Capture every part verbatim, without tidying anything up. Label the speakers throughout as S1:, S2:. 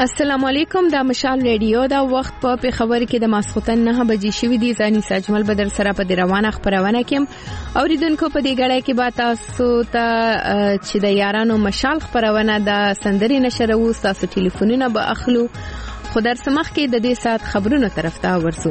S1: السلام علیکم. دا مشال ریډیو دا وخت په پیښور کې د ماسختن نه بجې شوې دي. ځاني ساجمل بدر سره په روانه خبرونه کې اوریدونکو په دې غړې کې با تاسو ته چې د یارانو مشال خبرونه د سندري نشره وو. تاسو ټلیفونونه به اخلو خو در سمخ کې د دې سات خبرونو طرف ته ورسو.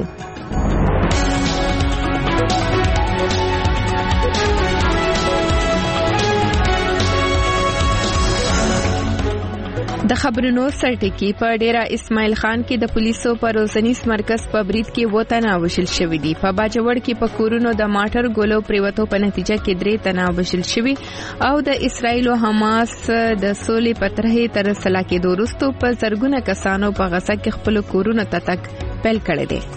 S1: د خبرونو سرټکی په ډیرا اسماعیل خان کې د پولیسو پر روزنیز مرکز په برید کې وته وشل شوې دي. په باجوړ کې په کورونو د ماټر ګولو پریوتو په نتیجه کې درې تنه وشل شوي او د اسرایل او حماس د سولې پترې تر سلا کې دوستو په زرګونه کسانو په غزا کې خپل کورونو ته تک پیل کړی دي.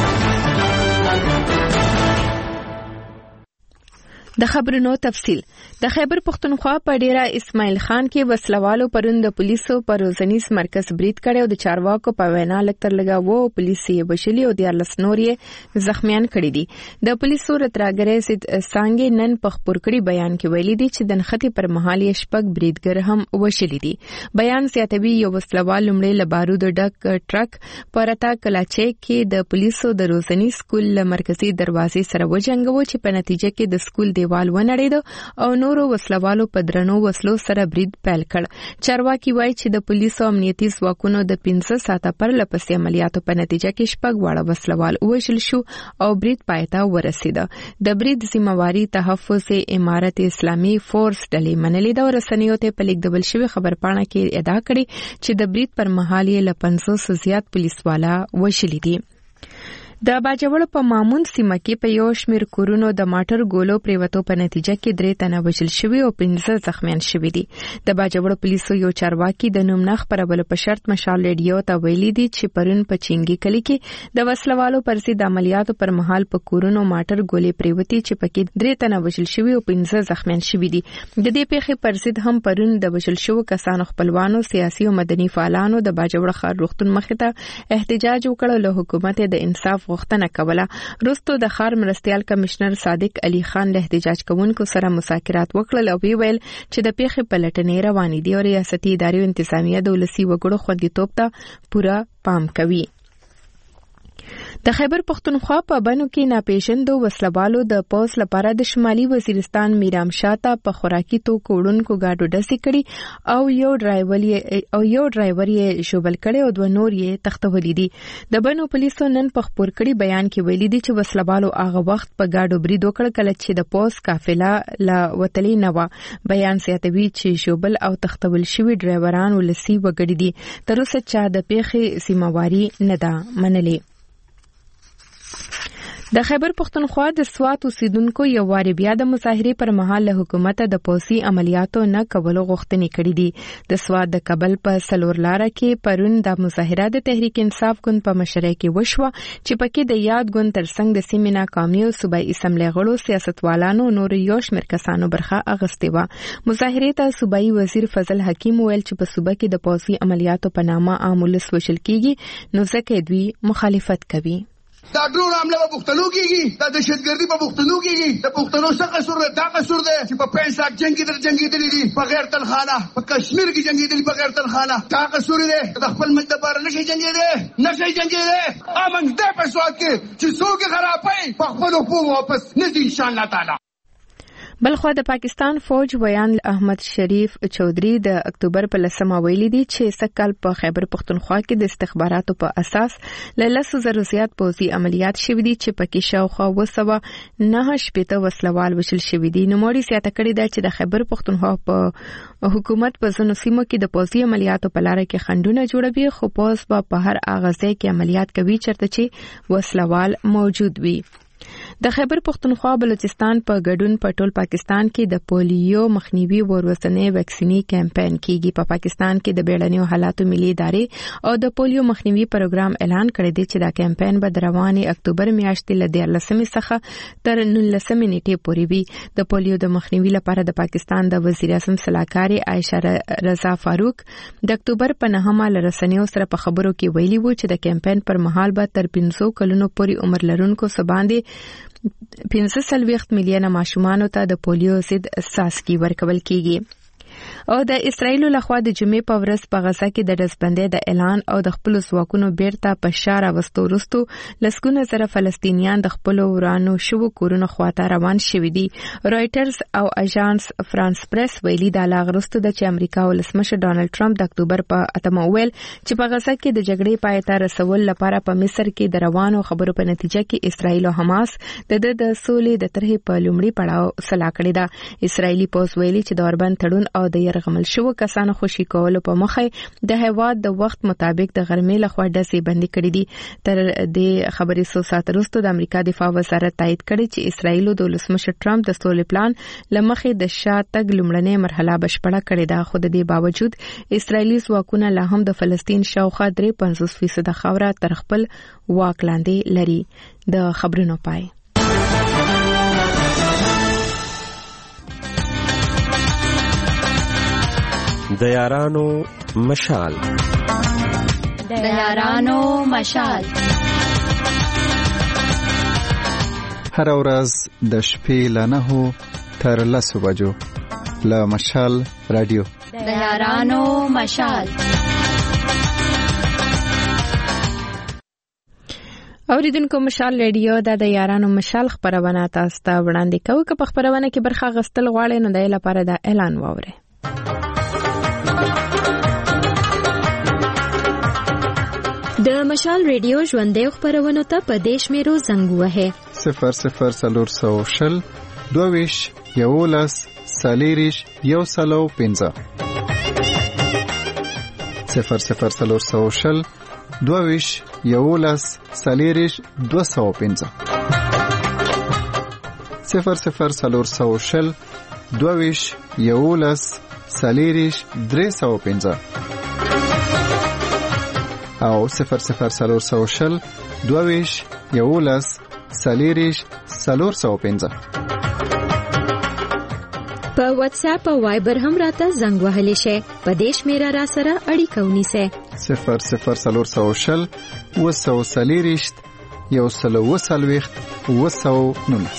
S1: د خبرونو تفصیل. د خیبر پختونخوا په ډیرا اسماعیل خان کې وسلوالو پرون د پولیسو پر روزنیز مرکز برید کړي او د چارواکو په وینا لکتر لگا وو پولیسي بشلی او د لسنوري زخمیان کړي دي. د پولیسو رتراګره سید سانګې نن په خبر کړي بیان کې ویلي دي چې د نختی پر مهال شپږ بریدګر هم وشلي دي. بیان زیاتوي یو وسلوال لمړی له بارود ډک ټرک پرتا کلاچې کې د پولیسو د روزنیز سکول مرکزی دروازې سره وجنګو چې په نتیجه کې د سکول دیوال ونړید او نورو وسلوالو په درنو وسلو سره برید پیل کړ. چارواکي وایي چې د پولیسو امنیتي ځواکونو د پنځه ساعته پر لپسې عملیاتو په نتیجه کې شپږ واړه وسلوال وژل شو او برید پای ته ورسید. د برید ذمہواری تحفظ امارت اسلامي فورس ډلې منلې ده او رسنیو ته په لیکدبل شوی خبرپاڼه کې ادعا کړې چې د برید پر مهال یې له پنځوس زیات پولیسوالا وژلي دي. د باجوړ په مامون سیمه کې په یو شمیر کورونو د ماټر ګولو پریوتو په نتیجه کې درې تنه وژل شوي او پنځه زخمیان شوي دي. د باجوړ پولیسو یو چارواکي د نوم نه خبرولو په شرط مشال ریډیو ته ویلي دي چې پرون په چینګي کلی کې د وسلوالو پر ضد عملیاتو پر مهال په کورونو ماټر ګولې پریوتي چې پکې درې تنه وژل شوي او پنځه زخمیان شوي دي. د دې پیښې پر ضد هم پرون د وژل شوو کسانو خپلوانو سیاسي او مدني فعالانو د باجوړ ښار روغتون مخې ته احتجاج وکړ له حکومت د انصاف غوښتنه کوله. وروسته د ښار مرستیال کمشنر صادق علي خان له احتجاج کوونکو سره مذاکرات وکړل او ویل چې د پیښې پلټنې روانې دي او ریاستي ادارې او انتظامیه د ولسی وګړو خوندیتوب ته پوره پام کوي. د خیبر پختونخوا په بنو کې ناپېژندو وسلوالو د پوس لپاره د شمالي وزیرستان میرام شاته په خوراکي توکو وړونکو گاډو ډزې کړي او یو ډرایور یې او یو ډرایور یې شوبل کړي او دوه نور یې تختولي دي. د بنو پولیسو نن په خبر کړي بیان کې ویلي دي چې وسلوالو هغه وخت په گاډو برید وکړ کله چې د پوس قافله لا وتلی نه و. بیان زیاتوي چې شوبل او تختول شوي ډرایوران ولسی وګړي دي. تر اوسه چا د پیښې ذمہواری نه ده منلې. د خیبر پختونخوا د سوات اوسیدونکو یو واری بیا د مظاهرې پر مهال له حکومت د پوسی عملیاتو نه کولو غوښتنې کړې دي. د سوات د کابل په سلور لاره کې پرون د مظاهره د تحریک انصاف ګوند په مشرۍ کې وشوه چې پکې د یاد ګوند ترڅنګ د سیمې ناکامي او صوبایي اسمبلی غړو سیاستوالانو نور یو شمېر کسانو برخه اخیستې وه. مظاهرې ته صوبایي وزیر فضل حکیم ویل چې په صوبه کې د پوسی عملیاتو په نامه عام ولس وژل کیږي نو ځکه دوی مخالفت کوي.
S2: دا ډرون حمله په پښتنو کېږي، دا دهشتګردي په پښتنو کېږي. د پښتنو څه قصور دی؟ دا قصور دی چې په پنځه ساعت جنګي در جنګېدلي دي بغیر تنخانه، په کشمیر کې جنګېدلي بغیر تنخانه. دا قصور دی د خپل ملت لپاره نشي جنګېدی نشي جنګېدی. امنګ دې په سواد کې چې څوک خرابوي په خپلو پو واپس نه دي انشاءالله تعالی.
S1: بلخوا د پاکستان فوج ویان احمد شریف چودھری د اکتوبر په لسمه ویلي دي چې سکهال په خیبر پختونخوا کې د استخباراتو په اساس له لسو زرو زیات پوځي عملیات شوي دي چې پکې شاوخوا اووه سوه نهه شپېته وسلوال وژل شوي دي. نوموړي زیاته کړې ده چې د خیبر پختونخوا په حکومت په ځینو سیمو کې د پوځي عملیاتو په لاره کې خنډونه جوړوي خو پوځ به په هر هغه ځای کې عملیات کوي چېرته چې وسلوال موجود وي. د خیبر پختونخوا بلوچستان په ګډون په ټول پاکستان کې د پولیو مخنیوي ورورسنې ویکسینی کمپاین کیږي. په پاکستان کې د بیړنیو حالاتو ملي ادارې او د پولیو مخنیوي پروګرام اعلان کړی دی چې دا کمپاین به د روانې اکتوبر میاشتې له دیارلسمې څخه تر نولسمې نیټې پورې وي. د پولیو د مخنیوي لپاره د پاکستان د وزیر اعظم سلاکاري عائشه رضا فاروق د اکتوبر په نهمه له رسنیو سره په خبرو کې ویلي وو چې د کمپاین پر مهال به تر پنځو کلونو پورې عمر لرونکو سباندې پنځه سلويخت میلیونه ماشومانو ته د پولیو ضد څاڅکي ورکول کیږي. او د اسرایل لخوا د جمعې په ورځ په غزا کې د ډزبندۍ د اعلان او د خپل ځواکونو بیرته په شا راوستو وروسته لسګونه زره فلسطینیان د خپل ورانو شوو کورونو خواته روان شوي دي. رويټرز او اژانس فرانس پریس ویلي دا لاغرسته د چې امریکا ولسمشر ډانلډ ټرمپ د اکتوبر په اتمه ویل چې په غزا کې د جګړې پای ته رسول لپاره په مصر کې د روانو خبرو په نتیجه کې اسرایل او حماس د د سولې د طرحې په لومړي پړاو سلا کړې ده. اسرایلی پوز ویلي چې د اوربند تړون او د يرغمل شوو کسانو خوشي کولو په مخه د هیواد د وخت مطابق د غرمې لخوا ډزې بندي کړې دي. تر دې خبرې څو ساعت وروسته د امریکا دفاع وزارت تایید کړی چې اسرایل د ولسمشر ټرمپ د سولې پلان لمخې د شاتګ لومړنۍ مرحله بشپړه کړې ده، خو د دې باوجود اسرایلی ځواکونه لا هم د فلسطین شاوخوا درې پنځوس فیصد خاوره تر خپل واک لاندې لري. د خبرونو پای.
S3: د یارانو مشال
S4: د یارانو مشال
S5: هر ورځ د شپې له نهو تر لسو بجو له مشال رادیو
S4: د یارانو مشال.
S1: اوریدونکو مشال رادیو د د یارانو مشال خبرونه تاسو ته وړاندې کوي. که په خبرونه کې برخه غستل غواړئ نو د لپاره د اعلان واورئ.
S4: د مشال رادیو ژوندۍ خبرونه ته په دیش میرو زنګ وهه
S5: صفر صفر سلور سو شل دوویش یولس سالیریش یو سلو پنځه صفر صفر سلور سو شل دوویش یولس سالیریش دو سو پنځه صفر صفر سلور سو شل دوویش یولس سالیریش درې سو پنځه او صفر صفر سلور سو شل دوویش یولس سالیریش سلور سو پنځه.
S4: په واتس اپ او وایبر هم راته زنګ وهلی شي. په دیش میرا را سره اړیکه ونیسه
S5: صفر صفر سلور سو شل وسو سالیریش یو سلو وسلويخت وسو نونس.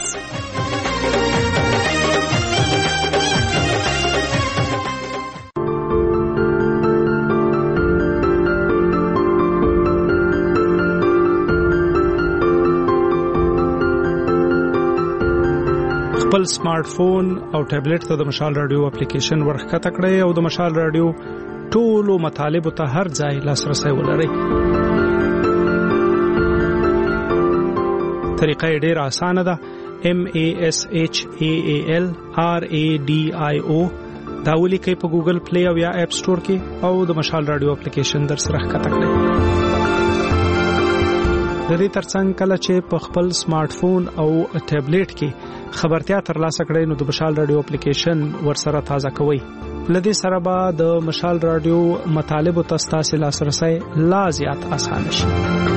S6: خپل سمارټ فون او ټابلیټ ته د مشال رادیو اپلیکیشن ورخکته کړئ او د مشال رادیو ټولو مطالبه ته هر ځای لاسرسي ولرئ. طریقه ډیره اسانه ده. M A S H A A L R A D I O دا ولیکئ په ګوګل پلی او یا اپ سٹور کې او د مشال رادیو اپلیکیشن در سره ښکته کړئ. د دې ترڅنګ کله چې په خپل سمارټ فون او ټابلیټ کې خبرتیا ترلاسه کړئ نو د مشال رادیو اپلیکیشن ورسره تازه کوئ. لدې سره به د مشال رادیو مطالب او تاسو لاسرسي لا زیات آسان شي.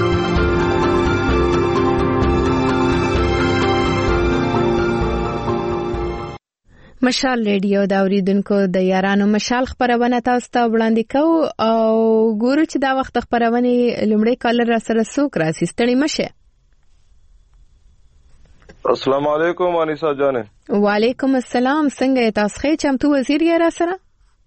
S1: مشال رادیو دا اوریدونکو د یارانو مشال خبرونه تاسو ته وړاندې کوو او ګورو چې دا وخت خبرونه لومړی کالر را سره څوک راځي. ستړي مشه.
S7: السلام علیکم انیسا جانه.
S1: وعلیکم السلام. څنګه تاسو ښه؟ چمتو وزیر یې را سره؟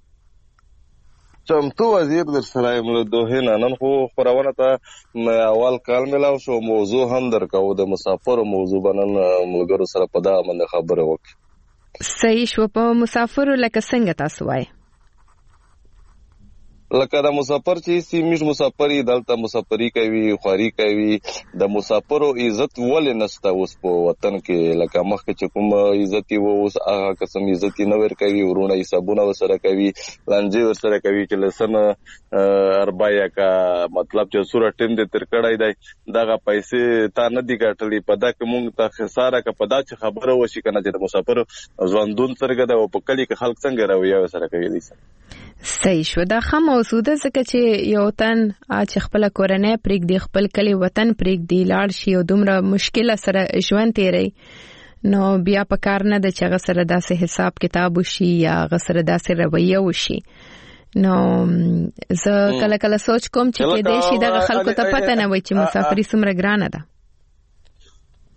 S7: چمتو وزیر در سره یم له دوه نن خو خبرونه ته اول کال ملاو شو. موضوع هم درکاو د مسافر موضوع بنن ملګرو سره په دا باندې خبره وکړه.
S1: صحیح شو. په مسافر لکه څنګه تاسو وای؟
S7: لکه د مسافر چې سیمیش مسافری دلته مسافری کوي خواري کوي د مسافرو عزت ولې نشته اوس په وطن کې. لکه مخکې چې کوم عزت وو اوس هغه قسم عزت نه ور کوي. ورونه حسابونه وسره کوي لانجه وسره کوي چې لسنه اربایا کا مطلب چې سوره ټیم دې تر کړای دی دغه پیسې تا نه دی ګټلې په دا کې مونږ ته خساره کا په دا چې خبره وشي کنه چې د مسافر ځوندون سرګه د په کلی کې خلک څنګه راوي وسره کوي دي.
S1: صحیح شو. دا خه موضوع ده ځکه چې یو تن چې خپل کورنۍ پرېږدي خپل کلی وطن پرېږدي لاړ شي او دومره مشکل سره ژوند تیری نو بیا په کار نه د چې غسر داسې حساب کتاب وشي یا غسر داسې رویه وشي. نو زه کله کله سوچ کوم چې کې دې شي دغه خلکو ته پته نه وي چې مسافري څومره ګرانه ده.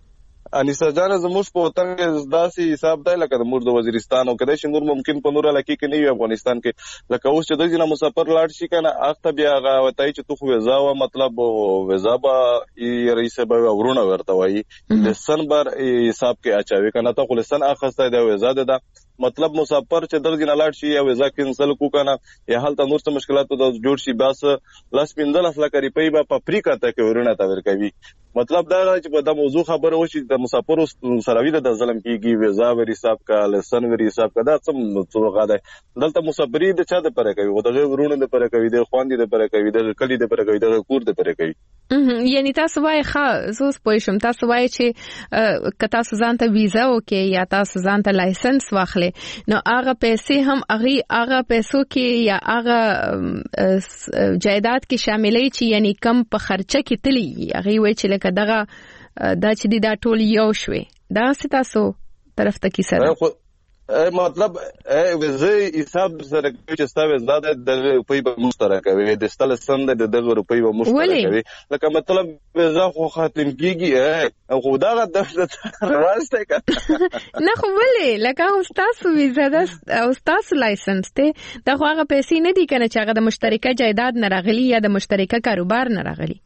S7: انیسا جان زموږ په وطن کې داسې حساب دی لکه زموږ د وزیرستان او کدی چې نور ممکن په نور علاقې کې نه وي افغانستان کې لکه اوس چې د ځینې مسافر لاړ شي کنه اخته بیا هغه وتاي چې تو خو ویزا و مطلب ویزا به رئیس به ورونه ورته وایي لسن بر حساب کې اچوي کنه ته خو لسن اخسته دی ویزا ده مطلب مسافر چې درځي نه لاړ شي یا ویزا کینسل کو کنه یا حالت نور څه مشکلات د جوړ شي بس لاس پندل اصله کوي په با پپریکا ته کې ورونه تا ور کوي مطلب دا چې په د موضوع خبره وشي د مسافر سروي د ظلم کیږي ویزا ور حساب کا لسن ور حساب کا دا څه څه غاده دلته مسافری د چا د پره کوي او دغه ورونه د پره کوي د خواندې د پره کوي د کلی د پره کوي د کور د پره کوي
S1: یعنی تاسو وای ښه زوس پوښم تاسو وای چې کتا سوزان ته ویزا وکي یا تاسو ځان ته لایسنس واخلې نو هغه پیسې هم هغه هغه پیسو کې یا هغه جایداد کې شاملې چې یعنی کم په خرچه کې تلی هغه وای چې لکه دغه دا چې دا ټول یو شوي دا ستاسو طرف ته کی سره
S7: مطلب ویزه حساب سره کوي چې ستاسو زاده د روپۍ په مشترک کوي د ستل سند د دغه روپۍ په مشترک کوي لکه مطلب ویزه خو ختم کیږي خو دا د راسته
S1: نه خو ولې لکه تاسو ویزه د او تاسو لایسنس ته دا خو هغه پیسې نه دي کنه چې هغه د مشترکه جایداد نه راغلي یا د مشترکه کاروبار نه راغلي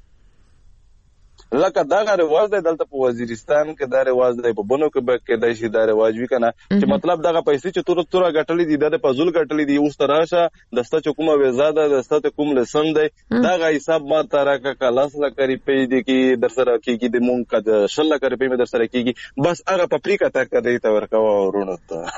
S7: لکه دا رواج دی دلته په وزیرستان کې دا رواج دی په بونو کې به کې دا شي دا رواج وی کنه چې مطلب دغه پیسې چې تور تور غټلې دي د پزول غټلې دي اوس تراشه دسته چکومه ویزا ده دسته کوم لسن دی دا حساب ما تراکه کلاس لا کوي په دې کې در سره کېږي د مونږ کده شل کوي په در سره کېږي بس هغه پپریکا تا کوي ته ورکوا ورونو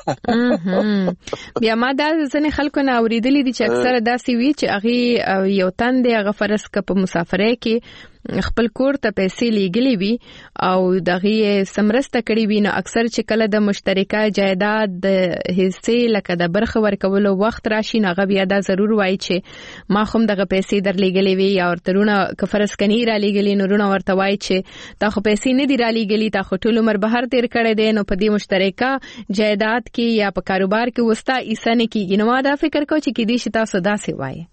S7: ته
S1: بیا ما دا ځنه خلکو نه اوریدلې دي چې اکثره داسې وی چې هغه یو تن دی هغه فرض ک په مسافرۍ کې خپل کور ته پیسې لیږلې وي او دغه سمرسته کړې وي نو اکثر چې کله د مشترکه جایداد د حصے لکه د برخه ورکولو وخت راشي نو غو بیا دا ضرور وایي چې ما خو دغه پیسې در لیږلې وي یا ورترونه کفرس کني را لیږلې نو رونه ورته وایي چې تا خو پیسې نه دی را لیږلې تا خو ټول عمر بهر تیر کړی دی نو په دې مشترکه جایداد کې یا په کاروبار کې وستا ایسه نه کیږي نو ما دا فکر کوم چې کدي شي تاسو داسې وایي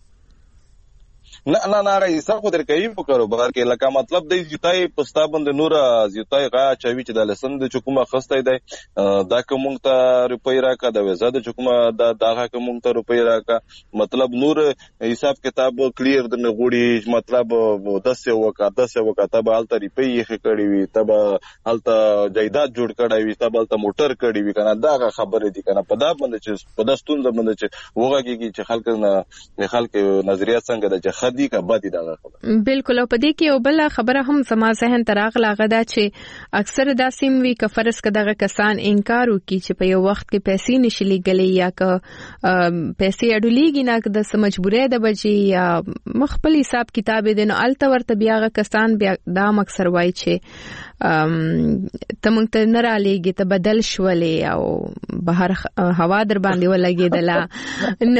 S7: نه نه نه رئیس خو در کوي په کاروبار کې لکه مطلب د زیاتای پستا بند نور زیاتای غا چوي چې د لسن د حکومت خسته دی دا کوم ته روپۍ راکا د وزا د حکومت دا دغه کوم ته روپۍ راکا مطلب نور حساب کتاب کلیر د نغوړي مطلب دسه وکا دسه وکا تب حالت روپۍ یې کړی وي تب حالت جایداد جوړ کړی وي تب حالت موټر کړی وي کنه دا خبره دي کنه په دا باندې چې په داستون باندې چې وګږي چې خلک نه خلک نظریات څنګه د خدي کا بدی دا خبره
S1: بالکل په دې کې یو بل خبره هم سما ذهن تراغله غدا چې اکثر داسیم وی ک فرض کداغه کسان انکار وکي چې په یو وخت کې پیسې نشلي غلې یا ک پیسې اډولېږي نه د سمجبورې د بچي یا مخبل حساب کتاب دي نو الته ورته بیاغه کسان بیا دا مکسر وای چې تمنګ ته نه را لېږي ته بدل شولې او بهر هوا در باندې ولګېدله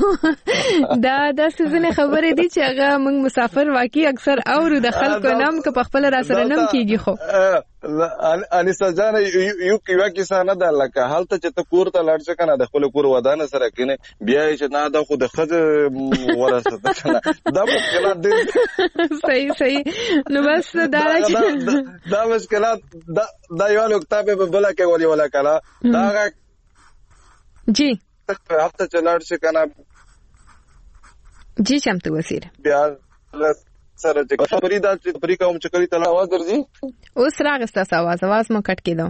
S1: نو دا د سزنه خبره دي چې هغه موږ مسافر واقعي اکثر اورو د خلکو نام که په خپل را سره نم کیږي خو
S7: انیسا جان یو کیوا کیسه نه ده لکه حالت چې ته کور ته لاړ شې کنه د خپل کور ودانه سره کینه بیا چې نه دا خو د خځه ورسته کنه دا مشکلات دي
S1: صحیح صحیح نو بس دا
S7: دا مشکلات دا دا یو نقطه به بلا کې ولي ولا کړه دا
S1: جی
S7: هفته چلاړ شي کنه
S1: جی چمتو وزیر
S7: بیا سره چې خبرې دا چې پرې کوم چې کلی ته आवाज درځي
S1: اوس راغستا आवाज आवाज مو کټ کېدو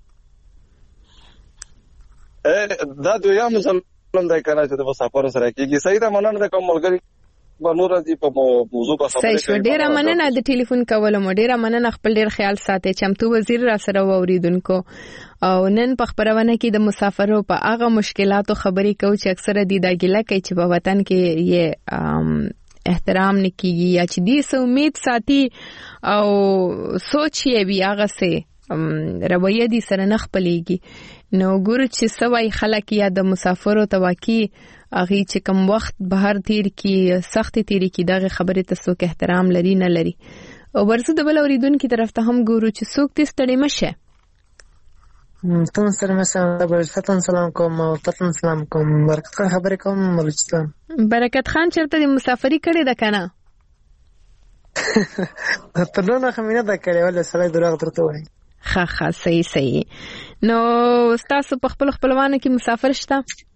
S7: ا دا دویا مسلمان دای کنه چې د مسافر سره کېږي صحیح ده مننه د کوم ملګری بنور دي په موضوع په خبرې
S1: کوي صحیح ډیره مننه د ټلیفون کولو مو ډیره مننه خپل ډیر خیال ساتي چمتو وزیر را سره ووریدونکو او نن په خبرونه کې د مسافرو په هغه مشکلاتو خبرې کوي چې اکثره دي دا ګیله کوي چې په وطن کې یې احترام نکیږي یا چې دې سو امید ساتي او سوچ یې بیا هغه سه رویه دي سره نخ پليږي نو ګور چې سوای خلک یا د مسافرو تواکی اغي چې کوم وخت بهر تیر کی سخت تیر کی دغه خبره ته څوک احترام لري نه لري او ورسره د بل اوریدونکو طرف ته هم ګورو چې څوک دې ستړي مشه
S8: تاسو سره مساله برکتان سلام کوم او تاسو سلام کوم برکت خان خبرې کوم ملچستان
S1: برکت خان چرته د مسافری کړي د کنه
S8: په لونه خمینه دا کړې ول سره دروغ درته وایي.
S1: ها ها صحیح صحیح. نو تاسو په خپل خپلوانو کې مسافر شته؟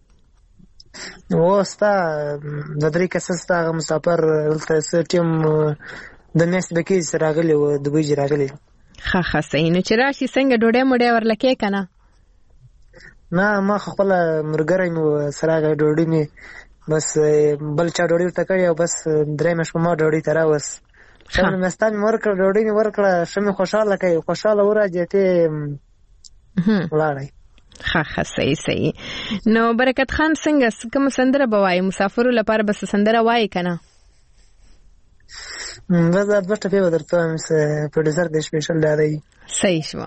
S8: و ستا د درې کسه ستا مسافر دلته ټیم د میس د کې راغلی و دوی جی راغلی.
S1: ها ها صحیح. نو چې راشي څنګه ډوډۍ مړې ورلکې کنه؟
S8: نه ما خپل مرګره مې سره ډوډۍ مې بس بل چا ډوډۍ ته کړی او بس درې مې شپه ما ډوډۍ ته راوس. شمه مستان ورکړه ډوډۍ مې ورکړه شمه خوشاله کوي خوشاله وراجه ته ولاړی.
S1: ها ها صحیح صحیح. نو برکت خان څنګه کوم سندره بوای مسافرو لپاره بس سندره وای کنه؟
S8: بس دا بټه په درته مس پروډوسر د سپیشل دی.
S1: صحیح شو.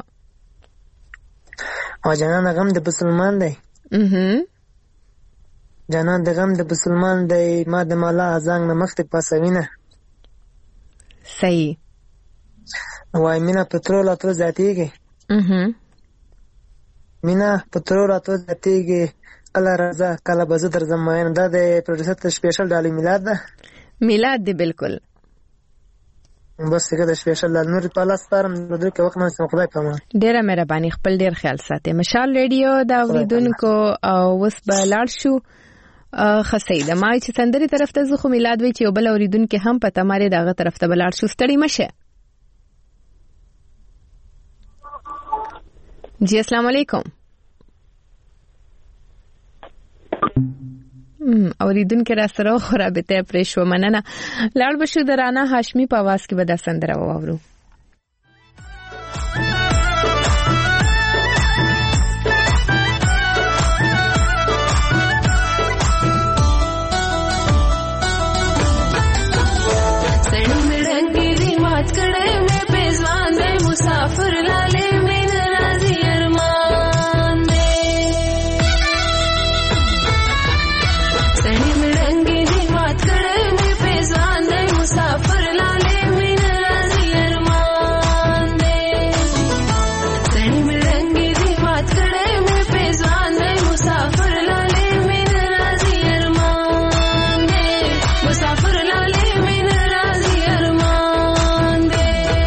S8: او جانان غم د مسلمان دی.
S1: اها
S8: جانان د غم د مسلمان دی ما د مالا ازنګ نه مخته پاسوینه.
S1: صحیح.
S8: وای مینا پټرول اتو ذاتیږي.
S1: اها
S8: مینا پټرول اتو ذاتیږي کله راځه کله بزه در زماین دا د پروډوسر ته سپیشل ډالي میلاد ده.
S1: میلاد دی بالکل.
S8: بس څنګه د سپیشل نور په لاس پارم د دوی کې وخت نه سم خدای پامه.
S1: ډیره مهرباني خپل ډیر خیال ساتي. مشال ریډیو دا اوریدونکو او وس به لاړ شو خسیده ما چې سندري طرف ته زخه میلاد وی چې وبل اوریدونکو هم پته ماره داغه طرف ته بلاړ شو ستړي مشه. جی السلام علیکم. اوریدونکو را سره خرابته پرې شو مننه. لاړ بشو د رانا هاشمي په आवाज کې به دا سندره واورو.
S9: سړی مې رنګي دی مات کړه مې پېزوان دی مسافر لاله مې ناراضي ارمان دی. سړی مې رنګي دی مات کړه مې پېزوان دی مسافر لاله مې ناراضي ارمان دی. سړی مې رنګي دی مات کړه مې پېزوان دی مسافر لاله مې ناراضي ارمان دی. مسافر لاله مې ناراضي ارمان دی.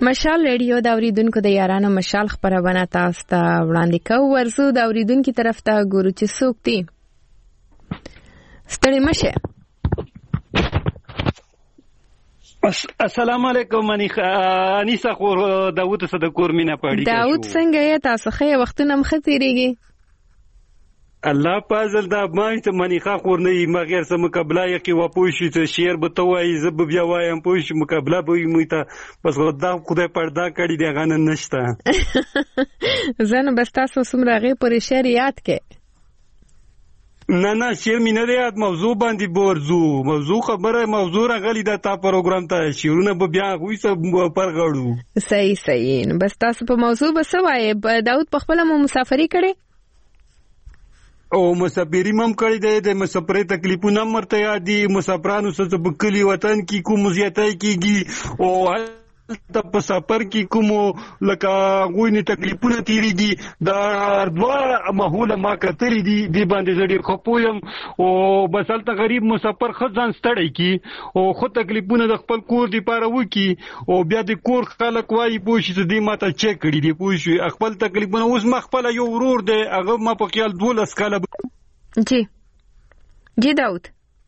S1: مشال ریډیو د اوریدونکو د یارانو مشال خبرونه تاسو ته وړاندې کوو. ورسو د اوریدونکو طرف ته ګورو چې څوک دي. ستړي مشه.
S10: السلام علیکم انیسا خور داوود صدقور مینا پاړي.
S1: داوود څنګه یې؟ تاسو ښه وختونه مخ تیریږي؟
S10: الله پازل دا ما ته منیخه خور نه ما غیر سم مقابله یې و پوښی ته شعر به توای زب بیا وایم پوښ مقابله به می ته بس غدا خدای پردا کړی دی غن نشته.
S1: زنه بس تاسو سمره غي پر شعر یاد کې.
S10: نه نه شعر می نه یاد موضوع باندې بورزو موضوع خبره موضوع راغلی دا تا پروګرام ته شعرونه به بیا غوي سب پر غړو.
S1: صحیح صحیح. بس تاسو په موضوع بسوای داوود په خپل مو مسافری کړي
S10: او مسافری مم کړی دی د مسافرې تکلیفونه مرته یادي مسافرانو سره په کلی وطن کې کوم زیاتای کیږي او د په سفر کې کوم لکه غوینه تکلیفونه تیریږي دا دوا ماحول ما کتري دي دی باندې زړی خپویم او بسالته غریب مسافر خزان ستړی کی او خو تکلیفونه د خپل کور دی پاره وکی او بیا د کور خلک وایي پوښي چې دی ماته چک کړی دی پوښي خپل تکلیفونه اوس ما خپل یو ورور دی هغه ما په خیال دولس کاله.
S1: جی جی داود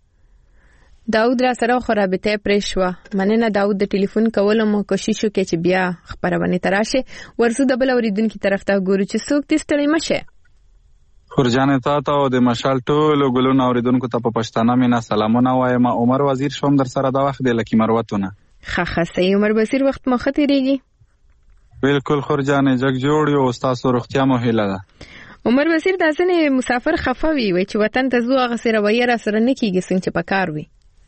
S1: داود را سره خو رابطه پرې شوه. مننه داود د ټلیفون کولو مو کوشش وکړ چې بیا خبرونه تراشه. ورسو د بل اوریدونکو طرف ته ګورو چې څوک دې ستړي مشه.
S11: خورجان تا ته او د مشال ټولو ګلونو اوریدونکو ته په پښتانه مینا سلامونه وایم. عمر وزیر شوم در سره دا وخت د لکی مروتونه.
S1: خخه سي عمر وزیر وخت مخ تیریږي.
S11: بالکل خورجان جګ جوړ یو استاد روغتیا مو هیله ده.
S1: عمر وزیر د ځنې مسافر خفوي وي چې وطن ته زو هغه سره وایره سره نکیږي څنګه چې پکار وي.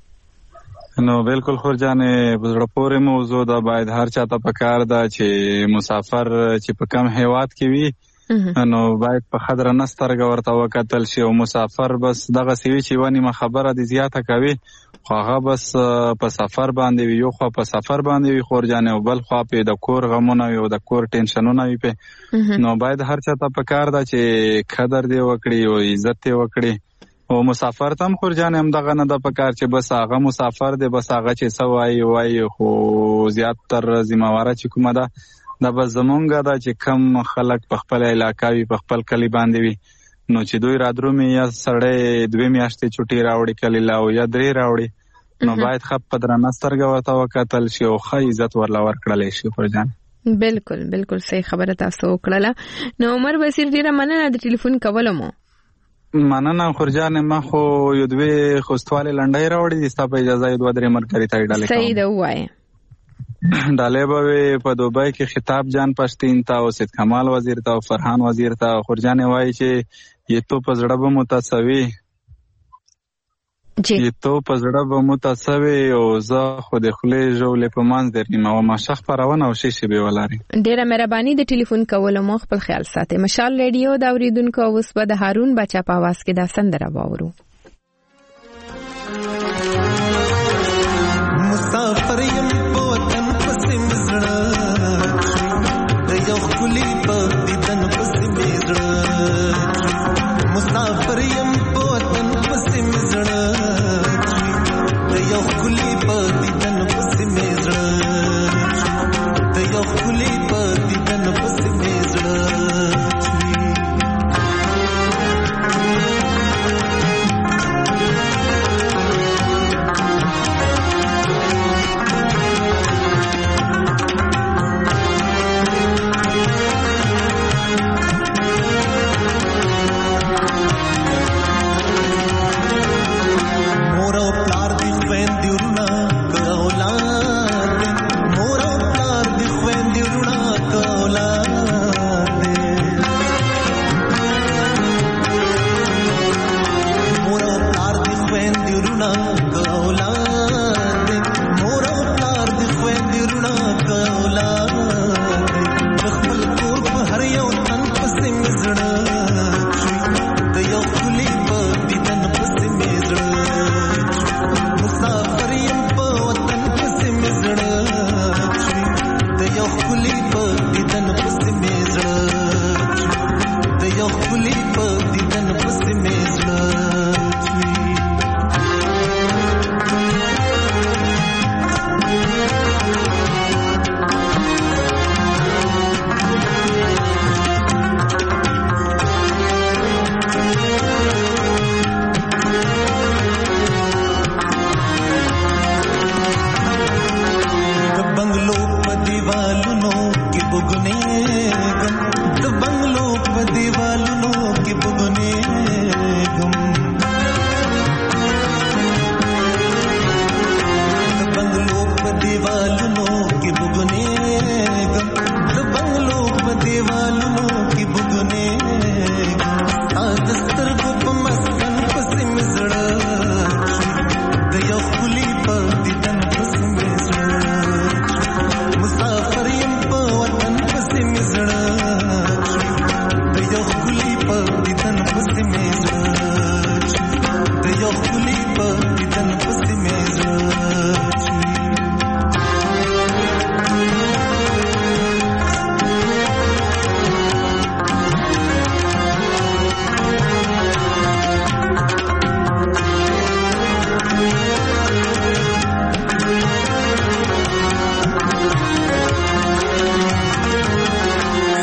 S11: نو بالکل خورجانې بزړه پورې موضوع ده. باید هر چا ته پکار ده چې مسافر چې په کم هیواد کې وي نو باید په خدر نسترګ ورته وکتل شي او مسافر بس دغه سوي چې ونی ما خبره دي زیاته کوي خو هغه بس په سفر باندې وي یو خو په سفر باندې وي خورجانې او بل خو په د کور غمونه وي او د کور ټینشنونه وي په نو باید هر چا ته پکار ده چې قدر دی وکړي او عزت دی وکړي او مسافر تم خورجان هم دغه نه د پکار چې بس هغه مسافر دی بس هغه چې سوای وای خو زیات تر ذمہواره چې کومه ده د بس زمونږه ده چې کم خلک په خپل علاقې وي په خپل کلی باندې وي نو چې دوی رادرو می یا سړې دوی میاشتې چټي راوړي کلی لا او یا درې راوړي نو باید خپ په درنه سترګه ورته وکتل شي او ښه عزت ورلا ورکړل شي خورجان.
S1: بالکل بالکل صحیح خبره تاسو وکړه. نو عمر وزیر ډیره مننه د ټلیفون کولو مو.
S11: مننه خورجان ما خو یو دوی خوستواله لنډای راوړي دي ستا په اجازه یو دوه درې مرکري ته ډاله کوم.
S1: صحیح ده وای.
S11: ډاله به په دوبۍ کې خطاب جان پښتين ته او سید کمال وزیر ته او فرحان وزیر ته خورجان وای چې یې تو په زړه به متاسوي
S1: جی
S11: یې تو په زړه به متاسوي او زه خو د خلې جوړې په مانځ درنیم او ما شخ پرونه او شي شي به ولاري.
S1: ډیره مهرباني د ټلیفون کولو مو خپل خیال ساتئ. مشال ریډیو دا اوریدونکو اوس به د هارون بچا په आवाज کې دا سندره واورو.
S12: مسافر یم په وطن پسې مزړه د یو خلی په دیدن پسې مزړه مسافر یم په وطن پسې مزړه د یو خلی په دیدن پسې مزړه د یو خلی په دیدن پسې مزړه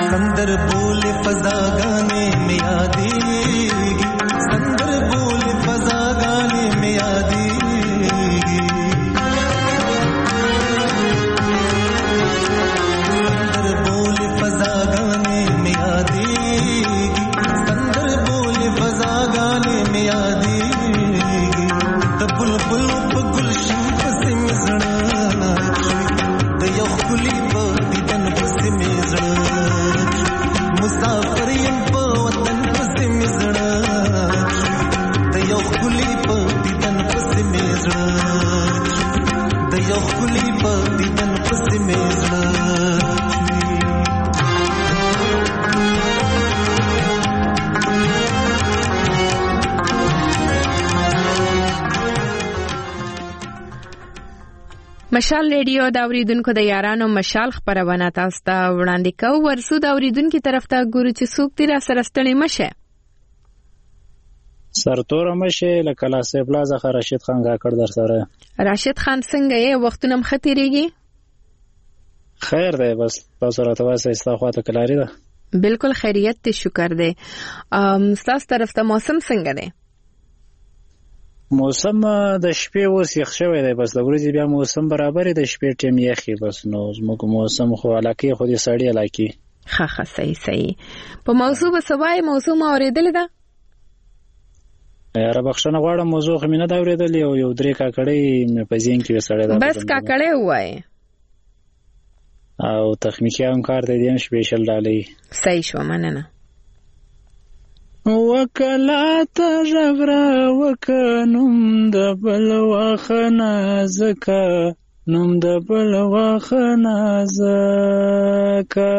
S12: संदर बोले फजा गाने में यादेगी संदर बोले फजा गाने में यादेगी संदर बोले फजा गाने में यादेगी संदर बोले फजा गाने में यादेगी द बुलबुल पे गुलशन पे मिजड़ा द यखुली पे दिदन पे मिजड़ा मुसाफिर यम पे वतन पे मिजड़ा द यखुली पे दिदन पे मिजड़ा द यखुली पे दिदन पे मिजड़ा
S1: مشال ریډیو دا اوریدونکو د یارانو مشال خبرونه تاسو ته وړاندې کوو. ورسو د اوریدونکو طرف ته ګورو چې څوک دی را سره ستړي مشه
S13: سرتور مشه لکه لاسه پلازا راشد خان کاکړ در سره.
S1: راشد خان څنګه یې وختونه مختيريږي؟
S13: خیر دی بس تاسو راته واسه استخواته کلاري ده.
S1: بالکل خیریت ته شکر دی. ام تاسو طرف ته موسم څنګه دی؟
S13: موسم د شپې اوس یخ شوی دی بس د ورځې بیا موسم برابر دی د شپې ټیم یخي بس نو زموږ موسم خو علاقه خو دې سړی علاقه
S1: ها ها صحیح صحیح. په موضوع به سوای موضوع ما اوریدل ده
S13: یاره بخښنه غواړم موضوع خو مینه دا اوریدل یو یو درې کاکړې مې په ځین کې وسړی ده
S1: بس کاکړې وای
S13: او تخنیکي کار دی دیم سپیشل ډالۍ
S1: صحیح شو مننه.
S14: وکلات جغرا وکنم د بل واخنا زکا نم د بل واخنا زکا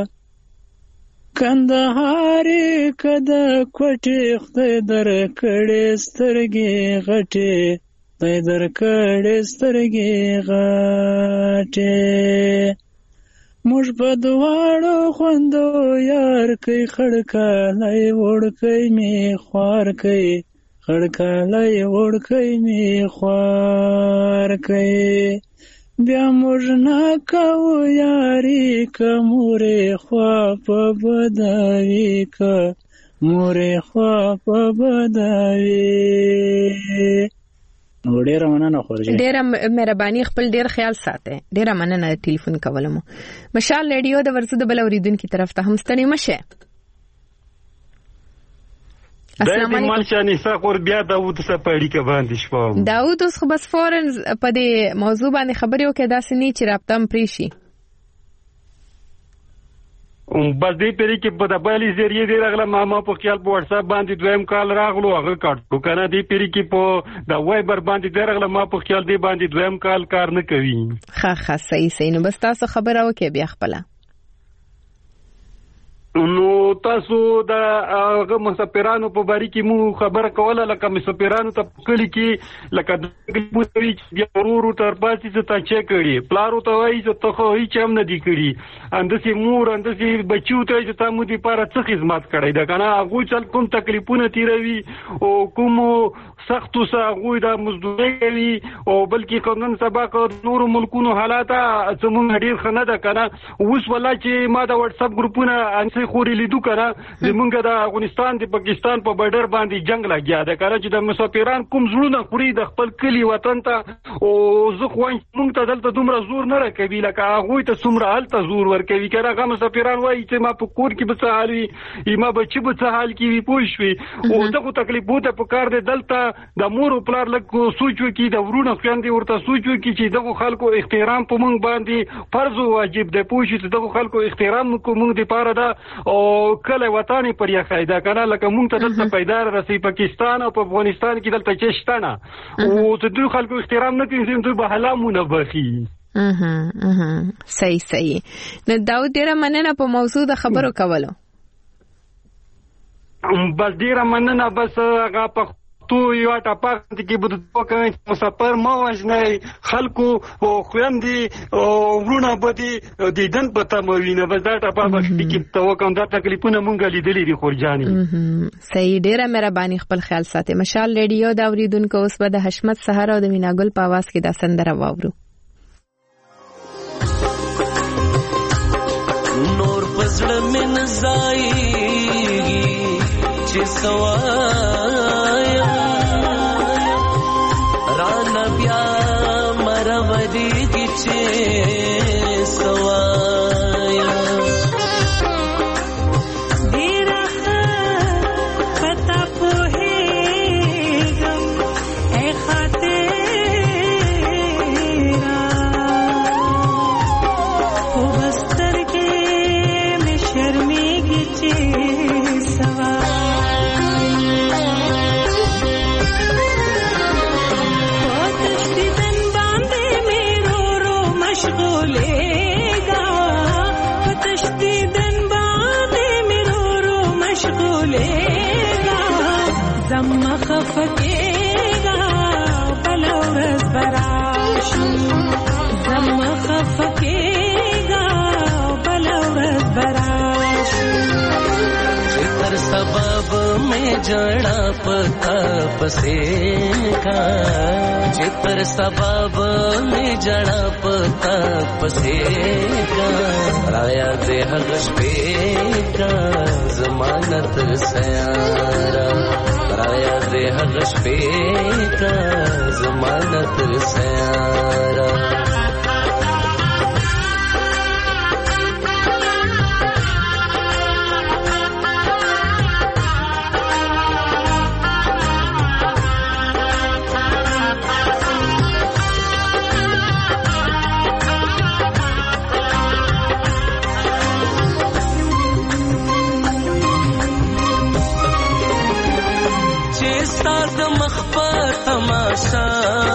S14: کندهاري کده کوټي خدای در کړي سترګي غټي خدای در کړي سترګي غټي موږ په دواړو خوندو یار کوي خړکالای وړکای می خوار کوي خړکالای وړکای می خوار کوي بیا موږ نه کوو یاري کومره خوا په بداوي کا مورې خوا په بداوي. نو ډیره مننه خورجي
S1: ډیره مهرباني خپل ډیر خیال ساته ډیره مننه ټلیفون کولم. مشال ریډیو د ورسو د بل اوریدونکو طرف ته هم ستړي مشه.
S10: السلام علیکم مالشانی ساقور بیا داوود سپاړی کې باندې شپه
S1: داوود اوس خو بس فورن په دې موضوع باندې خبرې وکړه داسې نه چې رابطه هم پریشي
S10: بس دې پرې کې په دبالي ذریعہ دی راغله ماما په خیال په واتس اپ باندې دویم کال راغلو هغه کاټو کنه دې پرې کې په د وایبر باندې درغله ما په خیال دی باندې دویم کال کار نه کوي.
S1: ها ها صحیح صحیح. نو بس تاسو خبره وکړئ بیا خپل
S10: نو تاسو د هغه مسافرانو په باره کې مو خبره کوله لکه مسافرانو ته کلی کې لکه د بوتوي چې ورورو تر پاتې ته چې کړي پلارو ته وایي چې ته خو هیڅ هم نه دی کړی اندسي مور اندسي بچو ته چې تاسو دې لپاره څه خدمت کړی دا کنه هغه چل کوم تکلیفونه تیروي او کوم سختو ساغوی دا مزدوري کوي او بلکې قانون سبق نور ملکونو حالات زموږ ډیر خنه ده کنه اوس ولا چې ما دا واتس اپ ګروپونه انسي خوري لیدو کنه زمونږ د افغانستان د پاکستان په بارډر باندې جنگ لګیا ده کنه چې د مسافران کوم زړونه خوري د خپل کلی وطن ته او زه خو موږ ته دلته دومره زور نه راکوي لکه هغه ته څومره هلته زور ورکوي کنه هغه مسافران وایي چې ما په کور کې به څه حال وي ما بچي به څه حال کې وي پوه شوي او دغه تکلیفونه په کار دی دلته د مور پلار لکه سوچ وکړي د ورونو خويندې ورته سوچ وکړي چې دغه خلکو احترام په موږ باندې فرض او واجب دی پوه شي چې دغه خلکو احترام کو موږ د پاره ده او کله وطن پر یا قاعده کنه لکه موږ ته دلته پیدا راسي پاکستان او په افغانستان کې دلته چشتانه او د دوی خلکو احترام نه کوي دوی به حلامونه بخي.
S1: اها اها صحیح صحیح. نو داود ډیره مننه په موضوع د خبرو کولو.
S10: بس ډیره مننه بس هغه په تو یو ټاپک کې بده توګه مسافر ما وژنه خلکو او خويندې او ورونه بده دیدن پته مو وینه بس دا ټاپک کې توګه دا تکلیفونه مونږ لیدلې دي خورجاني.
S1: صحیح ډیره مهرباني خپل خیال ساتي. مشال ریډیو دا اوریدونکو اوس به د حشمت سحر او د میناګل په आवाज کې دا سندره واورو.
S12: نور پزړه من زایږي چې سوایا رانا بیا مرودیږي چې سوایا
S9: ډیره پتا پوهېږم اے خاطره خو بستر کې مې شرمېږي چې زما خفقېږه بل ورځ به راشي زما خفقېږه بل ورځ به راشي
S12: چې تر سبب مې جړه پتا پسې کا چې تر سبب مې جړه پتا پسې کا رایا دې هغه شپې کا ضمانت سیارا رایا دې هغه شپې کا ضمانت سیارا تماشا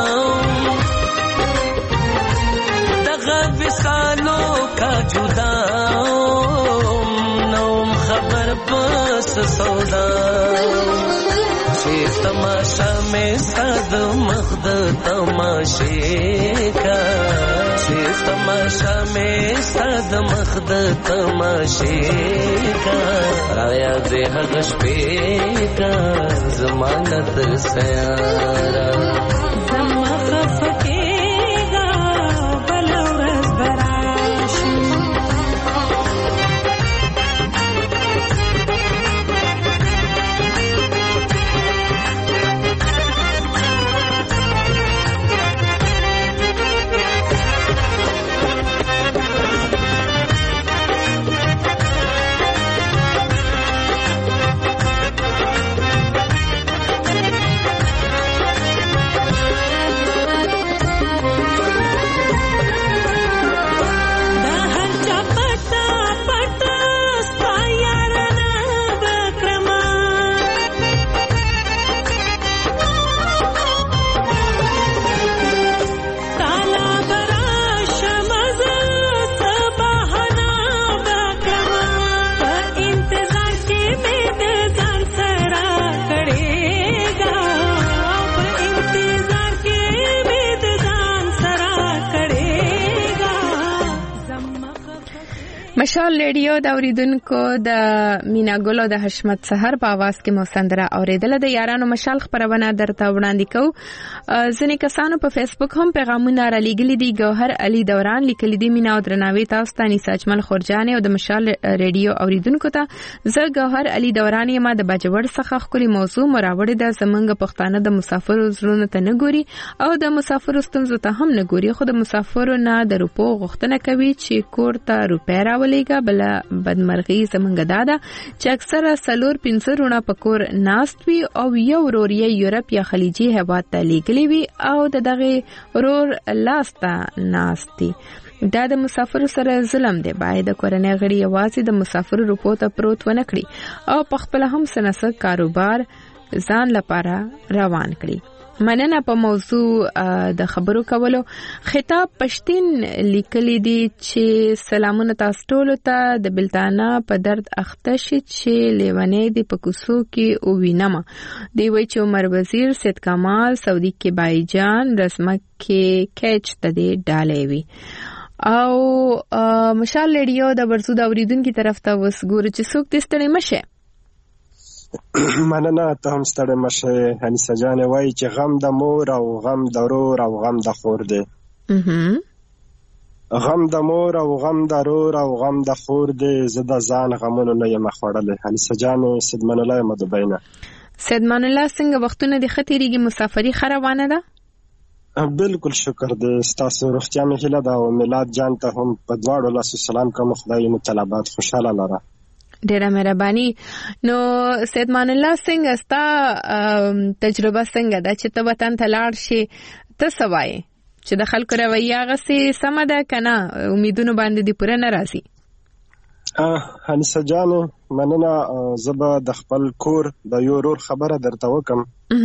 S12: دغه وسالو کا جدا نوم خبر پس سودا چې تماشا میں صد مخد تماشے کا چې تماشا میں صد مخد تماشے کا رایا دې هغه شپې کا ضمانت سیارا
S9: زما خفقېږه بل ورځ به راشي مشال ریډیو د اوریدونکو د مینا ګل او د حشمت سحر په आवाज کې مو سندره اوریدل د یارانو مشال خبرونه درته وړاندې کوو. ځینې کسانو په فیسبوک هم پیغامونه را لېږلي دي. ګوهر علي دوران لیکلي دي مینا او درناوي تاسو ته انیس اجمل خورجان او د مشال ریډیو اوریدونکو ته زه ګوهر علي دوران یم د باجوړ څخه خولي موضوع مراوړې د زمنګ پښتانه د مسافر زړونو ته نه ګوري او د مسافر ستونزو ته هم نه ګوري خو د مسافر نه د روپو غوښتنه کوي چې کور ته روپې راولېږه. بل بدمرغي زمنګ دادا چې اکثره سلور پنځه رونه پکور ناست وي او یو ورور یې یورپ یا خلیجي هیواد ته لیږلي وي او د دغه ورور لاسته ناستي. دا د مسافر سره ظلم دی. باید کورنۍ غړي یوازې د مسافر روپو ته پروت ونه کړي او په خپل هم سنسه کاروبار ځان لپاره روان کړي. مننه په موضوع د خبرو کولو. خطاب پښتين لیکلي دي چې سلامونه تاسو ټول ته د بلتانه په درد اخته شي چې لیونې دی په کوسو کې او وینم دی وی چې عمر وزیر سید کمال سعودي کې بایجان رسمه کې کېچ تدې ډالې وی او مشال ریډیو د ورسو د اوریدونکو طرف ته وسګور چې څوک دستړي مشه.
S15: مننه ته هم ستړی مشه. انیسه جان وایي چې غم د مور او غم د ورور او غم د خور دی. غم د مور او غم د رور او غم د خور دی، زه د ځان غمونو نه یم خوړلی. انیسه جانې سیدمان الله یم دبۍ نه.
S1: سیدمان الله څنګه وختونه د ښه تېرېږي؟ مسافري ښه روانه ده؟
S15: بالکل شکر دی. ستاسو روغتیا مې هیله ده او میلاد جان ته هم په دواړو لاسو سلام کوم. خدای مو طلبات خوشحاله لره.
S1: ډیره مهرباني. نو سیدمان الله څنګه ستا تجربه څنګه ده چې ته وطن ته لاړ شې؟ ته څه وایې چې د خلکو رویه هغسې سمه ده که نه امیدونو باندې دې پوره نه راځي؟
S15: انیسه جانې مننه. زه به د خپل کور د یو ورور خبره درته وکم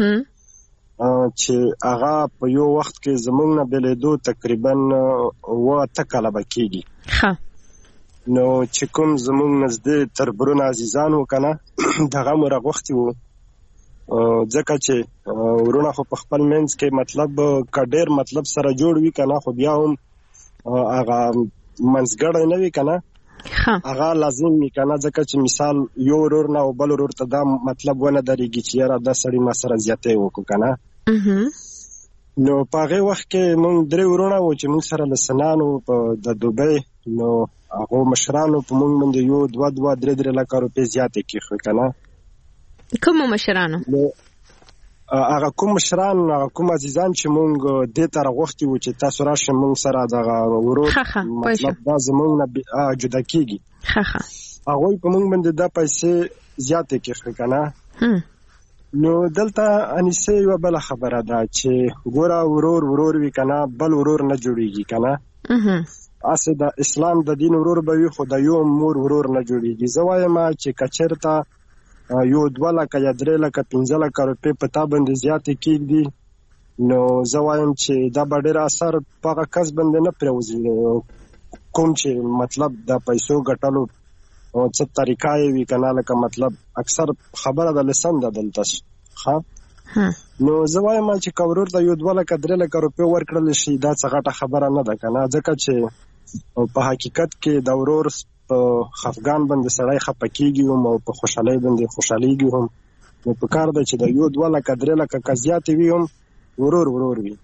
S15: چې هغه په یو وخت کې زمونږ نه بېلېدو تقریبا اوه اته کاله به کېږي.
S1: ښه
S15: نو چې کوم زمونږ نږدې تربرونه عزیزان و که نه دغه مو راغوښتي وو، ځکه چې ورونه خو په خپل منځ کې مطلب که ډېر مطلب سره جوړ وي که نه خو بیا هم هغه منځګړی نه وي که نه هغه لازم وي که نه، ځکه چې مثال یو ورور نه او بل ورور ته دا مطلب ونه درېږي چې یاره دا سړي ما سره زیاتی وکړو که نه. نو په هغې وخت کې مونږ درې ورونه وو چې مونږ سره له سنانو په د دوبۍ، نو هغو مشرانو په مونږ باندې یو دوه دوه درې درې لکه روپۍ زیاتې کېښوې که نه.
S1: کومو مشرانو؟
S15: هغه کوم مشران هغه کوم عزیزان چې مونږ دې ته راغوښتي وو چې تاسو راشئ مونږ سره دغه ورور مطلب دا زمونږ نه جدا کېږي، هغوی په مونږ باندې دا پیسې زیاتې کېښوې که نه. نو دلته انیسه یوه بله خبره ده چې ګوره ورور ورور وي که نه بل ورور نه جوړېږي که نه. هسې د اسلام د دین ورور به وي خو د یو مور ورور نه جوړېږي. زه وایم چې که چېرته یو دوه لکه یا درې لکه پنځه لکه روپۍ په تا باندې زیاتې کېږدي نو زه وایم چې دا به ډېر اثر په هغه کس باندې نه پرېوځي کوم چې مطلب د پیسو ګټلو څه طریقه یې وي که نه، لکه مطلب اکثر خبره د لسن ده دلته ښه. نو زه وایم چې که ورور ته یو دوه لکه درې لکه روپۍ ورکړلی شي دا څه غټه خبره نه ده که نه، ځکه چې په حقیقت کې د ورور په خفګان باندې سړی خفه کېږي هم او په خوشحالۍ باندې خوشحالېږي هم. نو په کار ده چې د یو دوه لکه درې لکه که زیاتې وي هم ورور ورور وي.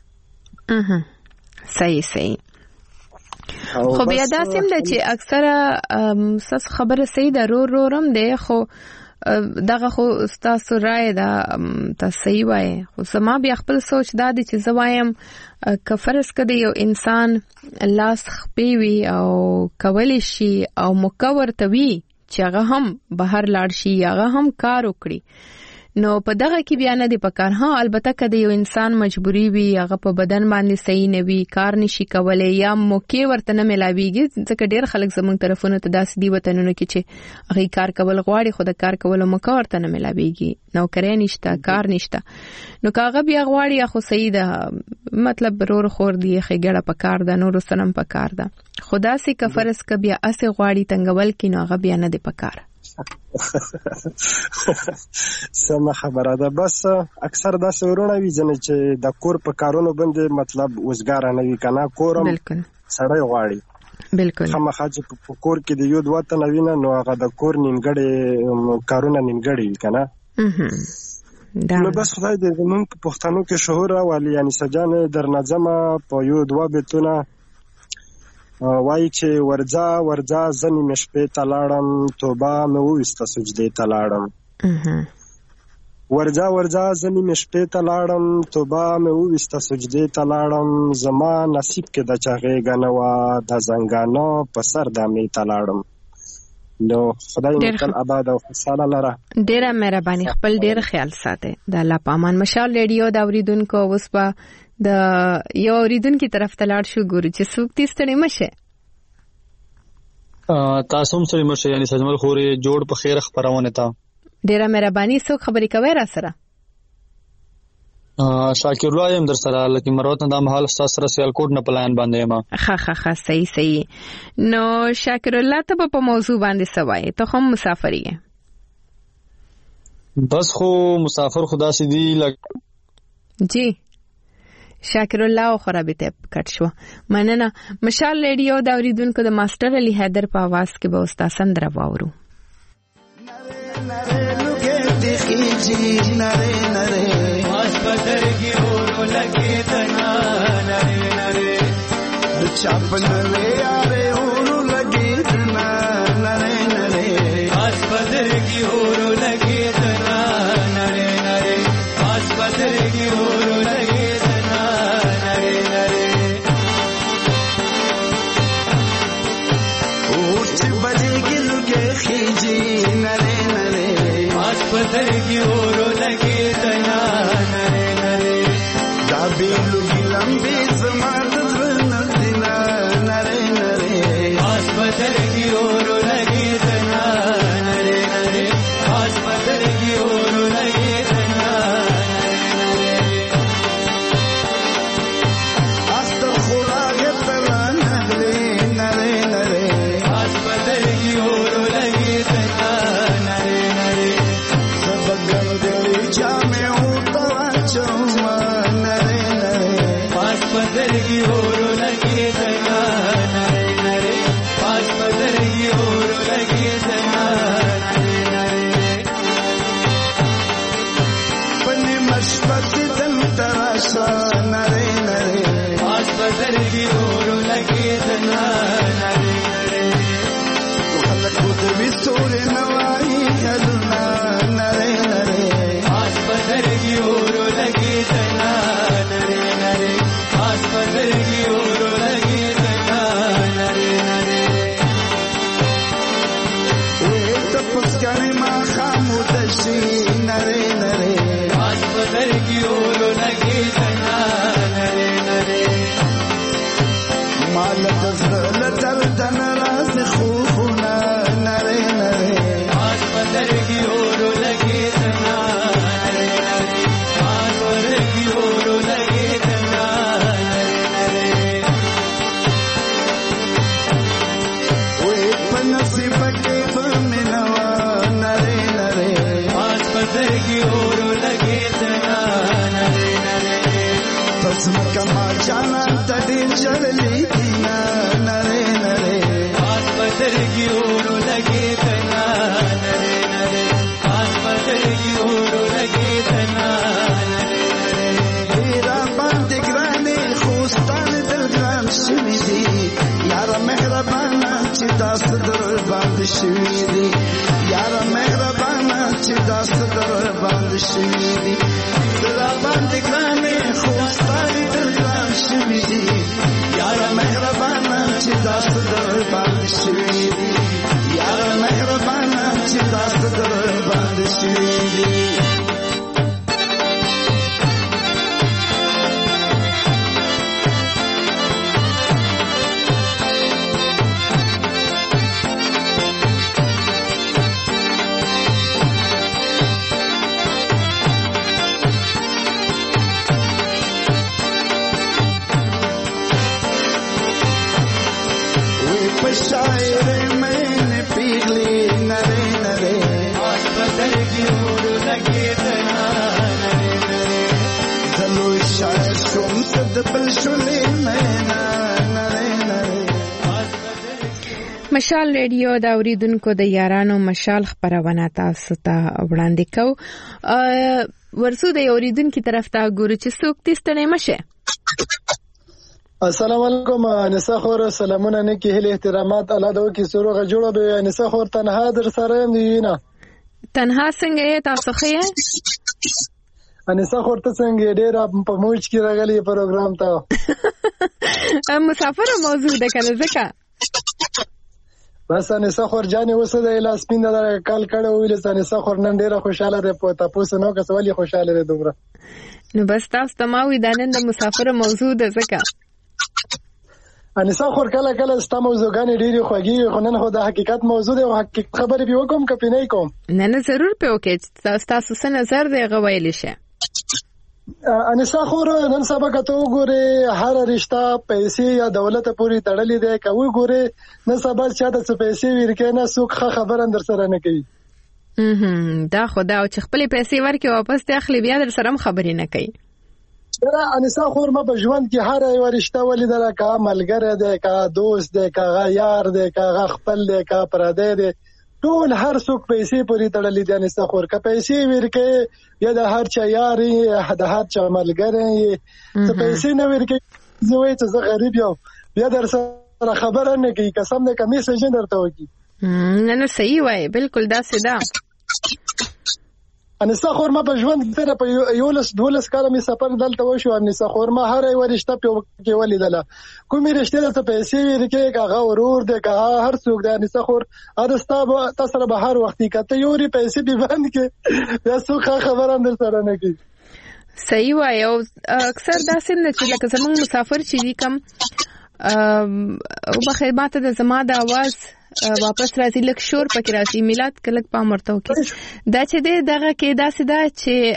S1: صحیح صحیح. خو بیا داسې هم ده چې اکثره ستاسو خبره صحیح ده، رور رور هم دی، خو دغه خو ستاسو رایه ده، تاسو صحیح وایې. خو زما بیا خپل سوچ دا دی چې زه وایم که فرض که د یو انسان لاس خپې وي او کولی شي او موقع ورته وي چې هغه هم بهر لاړ شي هغه هم کار وکړي نو په دغه کې بیا نه دی پکار. ها البته که د یو انسان مجبوری وي هغه په بدن باندې صحیح نه وي کار نشي کولای یا موقع ورته نه ملاويږي، ځکه ډېر خلک زموږ طرفونو ته داسې دی وطنونو کې چې هغه کار کول غواړي خو د کار کولو موقع ورته نه ملاويږي، نوکری نشته کار نشته. نو کاغه بیا غواړي خو صحیح ده مطلب رور خور دی خېګړه پکار ده نور سنم پکار ده، خدا سي کفرس ک بیا اسه غواړي تنگول کې نو هغه بیا نه دی پکار.
S15: سمه خبره ده. بس اکثر دا سورونه وی ځنه چې د کور په کارونو باندې مطلب وزګار نه وی کنه کورم سړی غواړي
S1: بالکل
S15: خامخا چې په کور کې د یو دوه تنوینه نو هغه د کور نیمګړی کارونه نیمګړی کنه. نو بس خدای دې زمونږ پښتنو کې شهور راولي، یعنی سجان در نظمه په یو دوه بیتونه وای چې ورځا ورځا زنی مشپې تلاړم توبه مې وسته سجدې تلاړم، ورځا ورځا زنی مشپې تلاړم توبه مې وسته سجدې تلاړم، زما نصیب کې د چاغې غنوا د زنګانو په سر د مې تلاړم. نو خدای مې تل آباد او خوشاله لره.
S1: ډیره مهرباني، خپل ډیر خیال ساته. د الله پامان مشال ریډیو دا اوریدونکو اوس په د یو اوریدونکو طرف ته لاړ شو ګورو چې څوک تیستړي مشه
S16: تاسو هم سره مشه یعنی سجمل خوري جوړ په خیر خبرونه تا.
S1: ډیره مهرباني، څوک خبرې کوي را سره؟
S16: شاکر الله يم در سره لکه مروت نه د محل استاد سره سیالکوټ نه پلان باندې ما.
S1: ها ها ها صحیح صحیح. نو شاکر الله ته په موضوع باندې سوای ته هم مسافر یې؟
S16: بس خو مسافر خدا سي دی لګ
S1: جی شاکر الله خو رابطه کټ شو. مننه. مشال ریډیو دا اوریدونکو د ماستر علي حیدر په आवाज کې به استاد سندره واورو.
S12: نره لوګه دخیږي نره نره پدر کی اور لگے تنا نرے نرے
S2: चापन वे यारे ओरो लगे तना नरे नरे आस बदर की ओरो लगे तना नरे नरे आस बदर की ओरो लगे तना नरे नरे उठ बजे गिल के खींची नरे नरे आस बदर की ओरो लगे तना नरे नरे दाबी लुगी लंबी समात नदिना नरे नरे आस बदर की ओरो लगे तना नरे नरे आस बदर की ओरो लगे तना नरे नरे आस्ता खुदा के तला नगले नरे नरे आस बदर की ओरो लगे तना नरे नरे सब गंगली जामे उतवा चौमा नरे नरे आस बदर की ओरो लगे तना नरे नरे आस बदर की ओरो लगे तना नरे नरे पन्ने मशबत दम तराशा नरे नरे आस बदर की ओरो लगे तना नरे नरे खलक भी सोरे नवाई गलना नरे नरे आस बदर की ओरो लगे तना नरे नरे आस बदर की ओरो लगे तना नरे नरे वे तपस करे माँ खामुदशी नरे नरे आस बदर की ओरो लगे तना नरे नरे मालक जल जल दन राज खूना नरे नरे आस बदर की ओरो लगे तना नरे नरे आस बदर की ओरो लगे तना नरे नरे वे पनसीब के बमिनवा नरे नरे आस बदर की ओरो लगे तना नरे नरे तस्म कमा जाना तड़ी चली दीना नरे नरे आस बदर की ओरो लगे तना नरे नरे आस बदर की ओरो लगे तना नरे नरे तेरा बंद ग्राने खुस्तान दिल ग्राम शवीदी यारा मेहरबाना चिता सदर बंद शवीदी यारा मेहरबाना चिता सदर बंद शवीदी तेरा बंद ग्राने खुस्तान दिल ग्राम शवीदी यारा मेहरबाना चिता सदर बंद शवीदी यारा मेहरबाना चिता सदर बंद शवीदी शायरे मैंने पीली नरे नरे आस बदर की ओर लगे तना नरे नरे चलो शायर सुम सद बलशुले मैना नरे नरे
S1: مشال ریډیو د اوریدونکو د یارانو مشال خبرونه تاسو ته وړاندې کو ورسو د اوریدونکو طرف ته ګورو چې څوک تستنه مشه.
S17: السلام علیکم انسه خور سلامونه نیکی هله احترامات الله دو کی سروغه جوړه به انسه خور تنها در سره نه
S1: تنها څنګه تاسو خې
S17: انسه خور ته څنګه ډېر په موج کې راغلی پروګرام ته
S1: مسافر موضوع ده کنه ځکه
S17: بس انسه خور جانې وسه د لاس پینده د کال کړه ویل انسه خور نن ډېر خوشاله ده په تاسو نو کسوالي خوشاله ده دومره
S1: نو بس تاسو تماوي د نن د مسافر موضوع ده ځکه
S17: انسه خور کله کله ست موضوعګانې ډېری خوږی خو نن خو د حقیقت موضوع دی او حقیقت خبرې به وکم کپی نه کوم
S1: نه نه ضرور په وکې تاسو څه نظر دی غوېل شي
S17: انسه خور نن سبا کته وګوره هر رشتہ پیسې یا دولت پوری تړلې ده کوي ګوره نن سبا چاته څه پیسې ورکې نه څوک خبر اندر سره نه کوي
S1: هم دا خدا او چې خپل پیسې ورکې واپس ته اخلي بیا در سره خبرې نه کوي.
S17: سره انسه خور ما په ژوند کې هر یو رشتہ ولیدل کا ملګری دی کا دوست دی کا یار دی کا خپل دی کا پردی دی ټول هر څوک پیسې پوری تړلې دي انسه خور کا پیسې ورکې یا د هر چا یاري د هر چا ملګری ته پیسې نه ورکې زوی ته زه غریب یم بیا در سره خبره نه کوي قسم دې کمی سجن درته وکي
S1: نه نه صحیح وای بالکل دا سدا
S17: انسا خور ما په ژوند کې په یولس دولس کاله می سفر دلته وشو انسا خور ما هر یو رشتہ په کې ولیدله کومې رشتہ ته پیسې ورکې کاغه ورور دې کاغه هر څوک د انسا خور ارستا تاسو به هر وخت کته یوري پیسې به باندې کې یا څوک خبره اندر سره نه کی
S1: صحیح وای او اکثر داسې نه چې لکه زمونږ مسافر چې دي کم او په خدمات د زما د आवाज واپس راځي لک شور پکې راځي میلاد کلک پام ورته وکي دا چې دغه کې داسې دا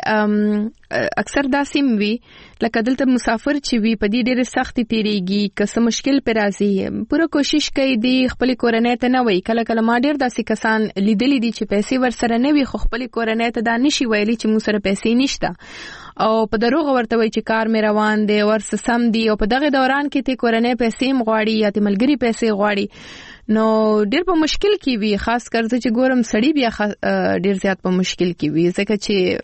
S1: چې اکثر داسې وي لکه دلته مسافر چې وي په دې ډېر سختي تیریږي که څه مشکل پر راځي پوره کوشش کوي دی خپل کورنۍ ته نه وي کله کله ما ډېر داسې کسان لیدلې دي چې پیسې ورسره نه وي خو خپل کورنۍ ته دا نشي ویلي چې موږ سره پیسې نشته او په دروغ ورته وي چې کار مې روان دی ورس سم دی او په دغه دوران کې ته کورنۍ پیسې مغواړي یا ته ملګری پیسې غواړي نو ډیر په مشکل کې وي خاص کر چې ګورم سړی بیا ډیر زیات په مشکل کې وي ځکه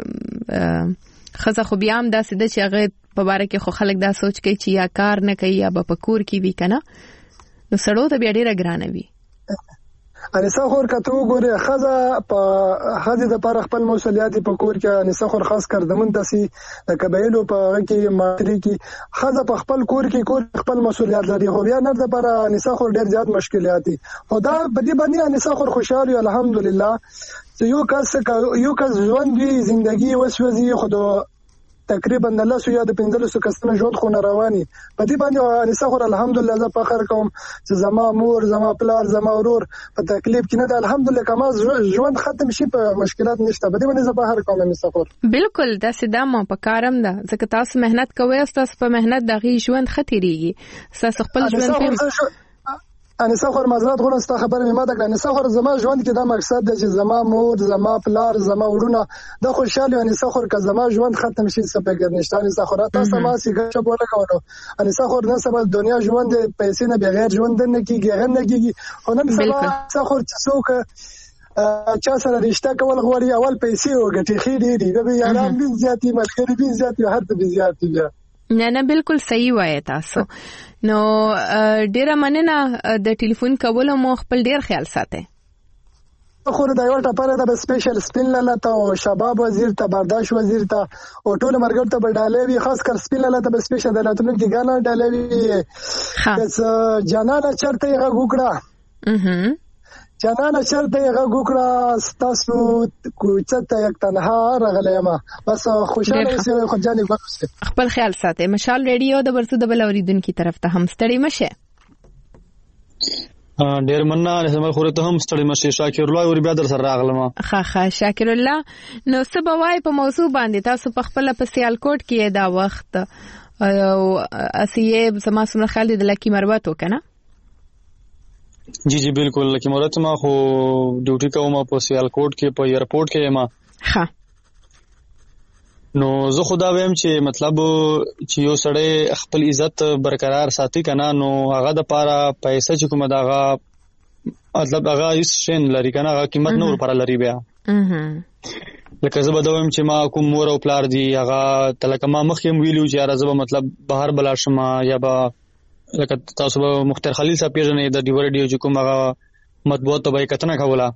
S1: چې خزه خو بیا هم داسې ده چې هغه په باره کې خو خلک دا سوچ کوي چې یا کار نه کوي یا به په کور کې وي کنه نو سړو ته بیا ډیره ګرانه وي
S17: انسا خور کته وګوره خزه په خزه د پر خپل مسولیت په کور کې انسا خور خاص کر دمن تاسي د قبایلو په کې ماتري کې خزه په خپل کور کې کور خپل مسولیت لري خو بیا نه د پر انسا خور ډیر زیات مشکلات دي خدا بدی باندې انسا خور خوشاله الحمدلله چې یو کس یو کس ژوند دی ژوندۍ وسوځي خو تقریبا د لاسو یا د پنځلسو کسانو ژوند خو نه رواني په دې باندې انسا خور الحمدلله زه فخر کوم چې زما مور زما پلار زما ورور په تکلیف کې نه ده الحمدلله کما ژوند ختم شي په مشکلات نشته په دې باندې زه فخر کوم انسا خور
S1: بالکل دا سدا ما په کارم ده ځکه تاسو مهنت کوئ او تاسو په مهنت دغه ژوند خطرېږي تاسو خپل ژوند
S17: انسا خور معذرت غواړم ستا خبره مې ما ده کړه انسا خور زما ژوند کې دا مقصد دی چې زما مور زما پلار زما ورونه دا خوشاله انسا خور که زما ژوند ختم شي څه فکر نشته انسا خور تاسو ما سي ګټه بوله کوو انسا خور نه سبا دنیا ژوند پیسې نه بغیر ژوند نه کیږي غن نه کیږي خو نه سبا انسا خور څوک چا سره رشتہ کول غواړي اول پیسې وګټي خېری دی به یاران بي زیاتی ملګری بي زیاتی هر څه بي زیاتی
S1: نه نه بالکل صحیح وایي تاسو نو ډیره مننه د ټلیفون کول مو خپل ډیر خیال ساتئ
S17: خو دا یو ټاپره د سپیشل سپین لاله او شباب وزیر ته برداشت وزیر ته او ټول مرګ ته بډاله وی خاص کر سپین لاله ته سپیشل د لاتونو کې غانا ډاله وی چې جانانه چرته غ وکړه اها جانانه چرته غ وکړه تاسو کوڅه یک تنها رغله ما بس خوشاله اوسئ خو جانې وکړه
S1: خپل خیال ساتئ مشال ریډیو د ورسو د بل اوریدونکو طرف ته هم ستړي مشه
S16: ډیر مننه زما خو ته هم ستړي مشه شاکر الله ور بیا در سره راغلم
S1: ها ها شاکر الله نو سبا وای په موضوع باندې تاسو په خپل په سیالکوټ کې دا وخت او اسیه زما سمره خالد د لکی مروت وکنه
S16: جی جی بالکل لکه مرته ما خو ډیوټي کوم په سیالکوټ کې په ایرپورټ کې ما
S1: ها
S16: نو زه خدا ویم چې مطلب چې یو سړی خپل عزت برقرار ساتي کنه نو هغه د پاره پیسې چې کومه داغه مطلب هغه هیڅ شین لري کنه هغه قیمت نور پر لري بیا لکه زه بدوم چې ما کوم مور او پلار دی هغه تلکه ما مخیم ویلو چې راځه مطلب بهر بلا شمه یا با لکه تاسو به مختار خلیل صاحب پیژنې د ډیور ډیو چې کوم هغه مطبوعات ته به کتنه کوله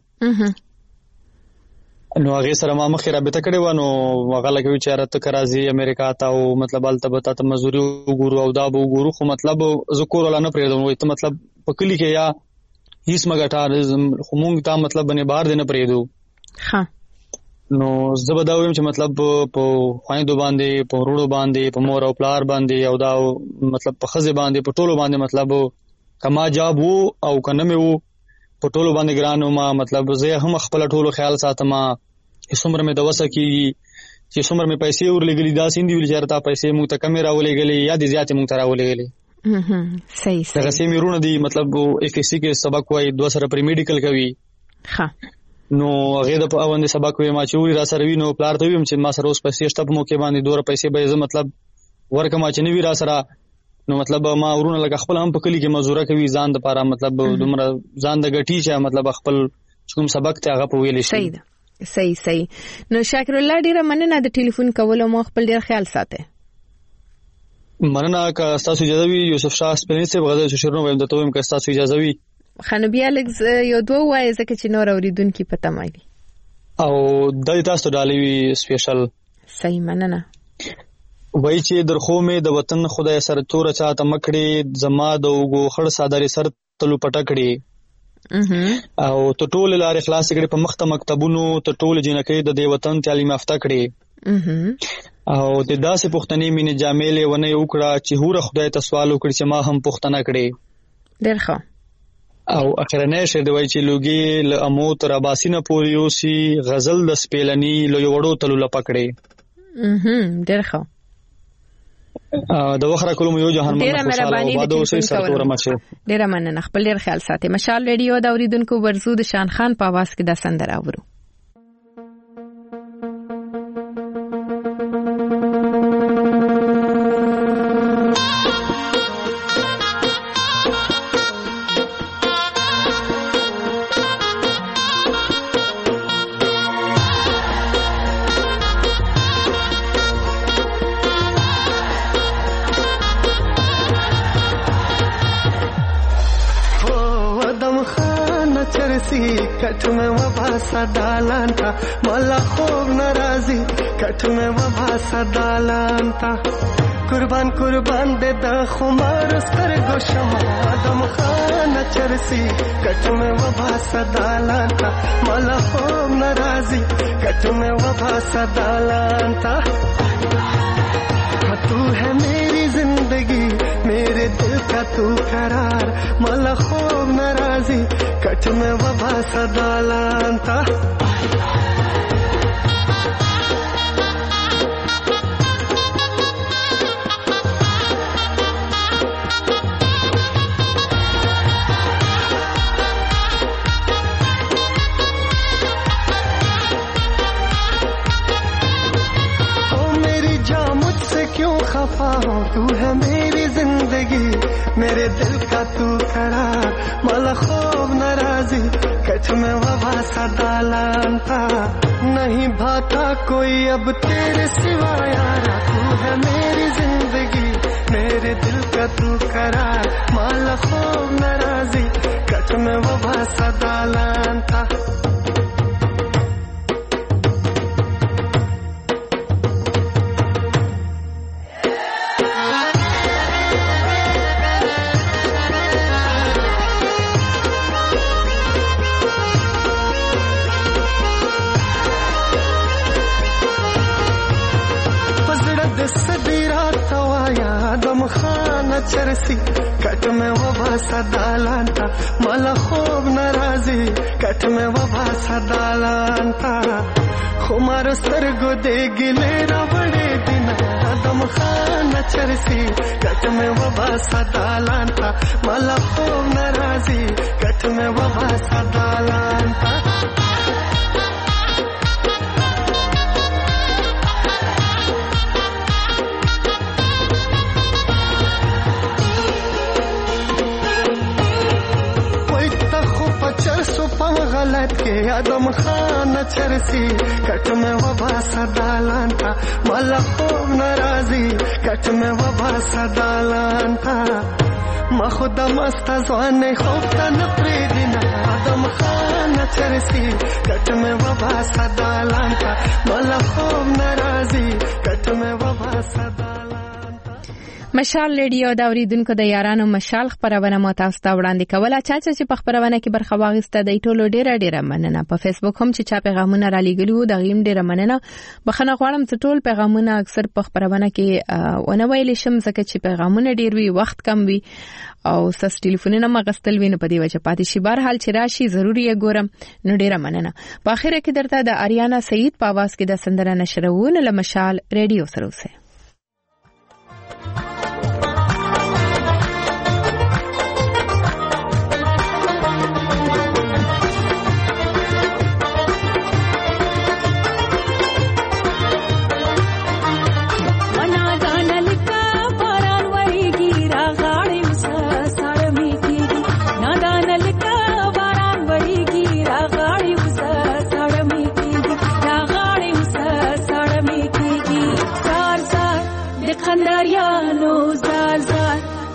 S16: نو هغه سره ما مخې رابطه کړې و نو هغه لکه چې راته کرازي امریکا ته او مطلب البته ته مزوري وګورو او دا به وګورو خو مطلب ذکر ولا نه پرېدم وي ته مطلب په کلی کې یا هیڅ مګټار خو مونږ ته مطلب باندې بهر دینه پرېدو
S1: ها
S16: نو زبرداویم چې مطلب په خويندو باندې په وروړو باندې په مور او پلار باندې او دا مطلب په خزه باندې په ټولو باندې مطلب کما جاب وو او کنه مې وو په ټولو باندې ګرانو ما مطلب زه هم خپل ټولو خیال ساتم هیڅومره مې د وسه کیږي چې څومره مې پیسې ورلګلې دا سیندې ویل چارتا پیسې مو ته کیمرا ولګلې یا دې زیاتې مو ته راولګلې
S1: اها صحیح صحیح
S16: دا سیمې رونه دي مطلب اف اس سی کې سبق وای دوه سره پری میډیکل کوي
S1: ها
S16: نو هغه د په باندې سبق وې ما چې وی را سره وینو پلار ته ویم چې ما سره اوس پیسې شته په موقع باندې دوه پیسې به زه مطلب ورکه ما چې نوی را سره نو مطلب ما ورونه لکه خپل هم په کلی کې مزوره کوي ځان د پاره مطلب دومره ځان د غټي چې مطلب خپل کوم سبق ته هغه په ویل شي
S1: صحیح ده صحیح صحیح نو شاکر الله ډیره مننه د ټلیفون کولو مو خپل ډیر خیال ساته
S16: مننه که تاسو اجازه وي یوسف شاه سپینې صاحب غزل شروع ویم د تویم که تاسو اجازه وي
S1: خنو بیا لږ یو دوه وایي ځکه چې نور اوریدونکو پته مایي
S16: او د تاسو ډالې وی سپیشل
S1: صحیح مننه
S16: وای چې درخو مې د وطن خدای سره تور چاته مکړي زما د وګو خړ صادري سر تلو پټکړي او ته ټول لارې خلاص کړي په مخته مکتبونو ته ټول جنکې د دې وطن تعلیم یافته کړي او د داسې پښتنې مینې جاملې ونه وکړه چې هوره خدای ته سوال وکړي چې ما هم پښتنه کړي
S1: ډېر ښه
S16: او اخرنه شه دی وای چې لوګي ل امو تر اباسینه پورې اوسي غزل د سپیلنی لو وړو تلو لپکړي
S1: اها ډېر ښه
S16: د وخره کوم یو جهان
S1: ډېر مهرباني د اوسې سرتور مشه ډېر مننه خپل ډېر خیال ساتي مشال ریډیو دا اوریدونکو ورزو د شان خان په आवाज کې د سندره اورو
S18: کټ مې وبا سدالان تا ملا خوب ناراضي کټ مې وبا سدالان تا قربان قربان دې د خمار سترګو شمع ادم خان چرسي کټ مې وبا سدالان تا ملا خوب ناراضي کټ مې وبا سدالان تا تو ہے میری زندگی میرے دل کا تو قرار ملا خوب ناراضی کٹ میں وبا سدالان تا खफा हो तू है मेरी जिंदगी मेरे दिल का तू करार मला खूब नाराजी कच में वबा सदालान था नहीं भाता कोई अब तेरे सिवा यारा तू है मेरी जिंदगी मेरे दिल का तू करार मला खूब नाराजी कच में वबा सदालान था चरसी कट में वबा सदालान था मला खूब नाराजी कट में वबा सदालान था खुमार सरगो दे गिले बड़े दिन आदम खान चरसी कट में वबा सदालान था मला खूब नाराजी कट में वबा सदालान था गलत के आदम खान चरसी कट में वबा सदालान था मला खूब नाराजी कट में वबा सदालान था ما خود مست ځوان خوب ته نه پرېږدي آدم خان چرسي کټ مې وبا سدالان ته مله خوب ناراضي کټ مې وبا سدالان
S1: مشال ریډیو دا اوریدونکو د یارانو مشال خبرونه مو تاسو ته وړاندې کوله چا چې په خبرونه کې برخه واغسته د ټولو ډیره ډیره مننه په فیسبوک هم چې چا پیغامونه را لېږلي د غیم ډیره مننه بخنه غواړم چې ټول پیغامونه اکثر په خبرونه کې ونه ویل شم ځکه چې پیغامونه ډیر وي وخت کم وي او ساس ټلیفونونه مغستل ویني په دی وجه پاتې شي بهر حال چې راشي ضروري ګورم نو ډیره مننه په اخر کې درته د اریانا سعید په आवाज کې د سندره نشرونه له مشال ریډیو سره اوسه
S9: Sar sar